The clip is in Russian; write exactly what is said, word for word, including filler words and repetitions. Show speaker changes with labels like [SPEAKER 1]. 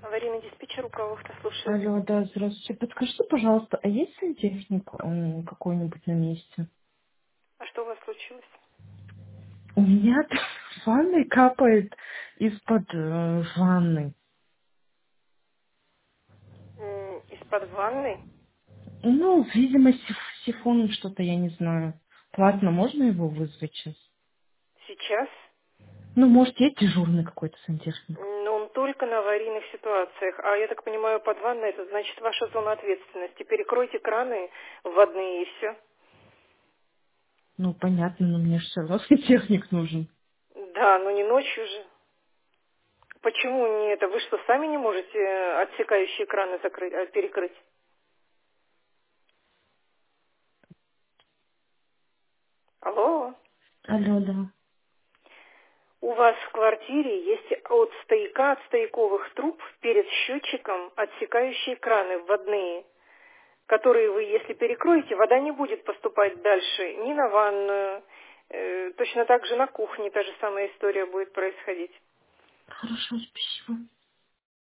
[SPEAKER 1] Аварийный диспетчер, управление слушает.
[SPEAKER 2] Алло, да, здравствуйте. Подскажите, пожалуйста, а есть сантехник м, какой-нибудь на месте?
[SPEAKER 1] А что у вас случилось?
[SPEAKER 2] У меня в ванной капает из-под э, ванны.
[SPEAKER 1] М, Из-под ванны?
[SPEAKER 2] Ну, видимо, сиф- сифоном что-то, я не знаю. Ладно, можно его вызвать сейчас?
[SPEAKER 1] Сейчас?
[SPEAKER 2] Ну, может, есть дежурный какой-то сантехник?
[SPEAKER 1] Но он только на аварийных ситуациях. А я так понимаю, под ванной это значит ваша зона ответственности. Перекройте краны вводные и все.
[SPEAKER 2] Ну, понятно, но мне же все равно сантехник нужен.
[SPEAKER 1] Да, но не ночью же. Почему не это? Вы что, сами не можете э, отсекающие краны закрыть, э, перекрыть? Алло?
[SPEAKER 2] Алло, да.
[SPEAKER 1] У вас в квартире есть от стояка, от стояковых труб перед счетчиком отсекающие краны вводные, которые вы, если перекроете, вода не будет поступать дальше ни на ванную, э, точно так же на кухне та же самая история будет происходить.
[SPEAKER 2] Хорошо, спасибо.